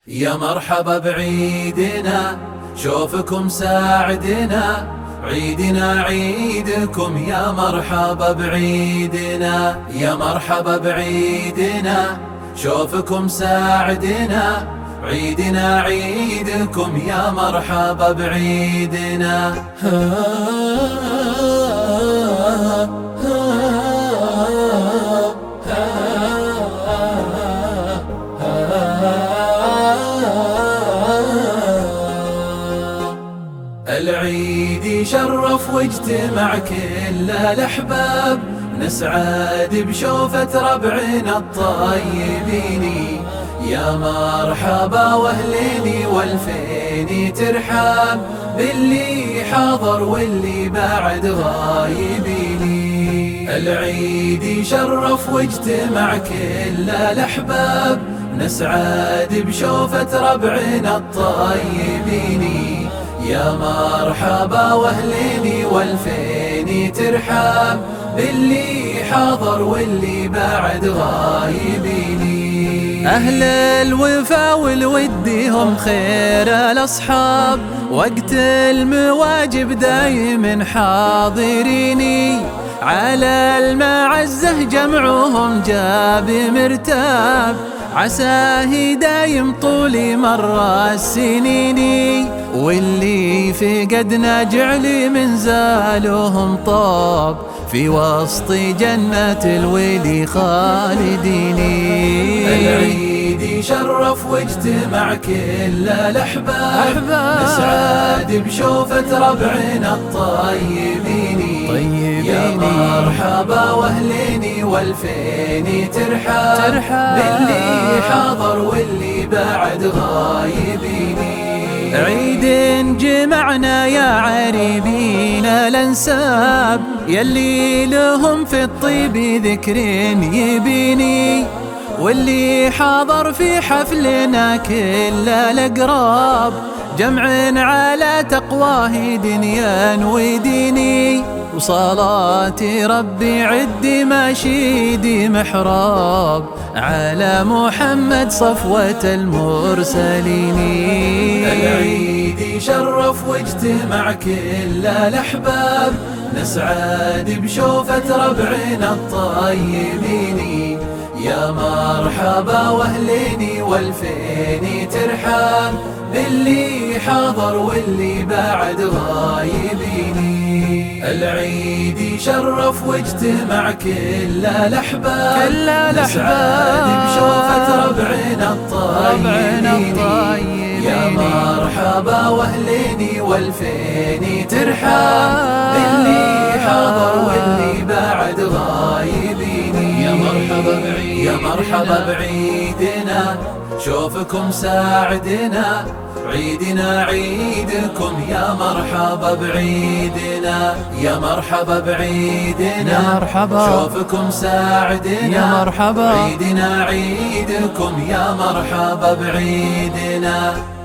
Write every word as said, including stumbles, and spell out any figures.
يا مرحبا بعيدنا، شوفكم ساعدنا، عيدنا عيدكم يا مرحبا بعيدنا. يا مرحبا بعيدنا، شوفكم ساعدنا، عيدنا عيدكم يا مرحبا بعيدنا. العيد يشرف واجتمع كل الأحباب، نسعد بشوفة ربعنا الطيبين. يا مرحبا واهليني والفيني ترحاب، باللي حاضر واللي بعد غايبيني. العيد يشرف واجتمع كل الأحباب، نسعد بشوفة ربعنا الطيبين. يا مرحبا واهليني والفيني ترحاب، باللي حاضر واللي بعد غايبيني. أهل الوفا والود هم خير الأصحاب، وقت المواجب دايم حاضريني. على المعزة جمعهم جاب مرتاب، عساه دايم طول مر السنين. واللي فقدنا جعل من زالهم طاب، في وسط جنة الولي خالديني. العيد يشرف واجتمع كل الأحباب، نسعد بشوفة ربعنا الطيبين. طيبيني. يا مرحبا واهليني والفيني ترحاب، باللي حاضر واللي بعد غايبيني. عيد جمعنا يا عريبين الانساب، يلي لهم في الطيب ذكر يبيني. واللي حاضر في حفلنا كل الأقراب، جمع على تقواه دنيا وديني. وصلاتي ربي عدي ماشيدي محراب، على محمد صفوة المرسلين. العيد يشرف واجتمع كل الأحباب، نسعد بشوفة ربعنا الطيبين. يا مرحبا واهليني والفيني ترحاب، باللي حاضر واللي بعد غايبيني. العيد يشرف واجتمع كل الأحباب، نسعد بشوفة ربعنا الطيبين. يا مرحبا واهليني والفيني ترحاب، باللي حاضر واللي بعد غايبيني. يا مرحبا بعيدنا، يا مرحبا بعيدنا، شوفكم ساعدنا، عيدنا عيدكم يا مرحبا بعيدنا. يا مرحبا بعيدنا، يا مرحبا شوفكم ساعدنا، يا مرحبا عيدنا عيدكم يا مرحبا بعيدنا.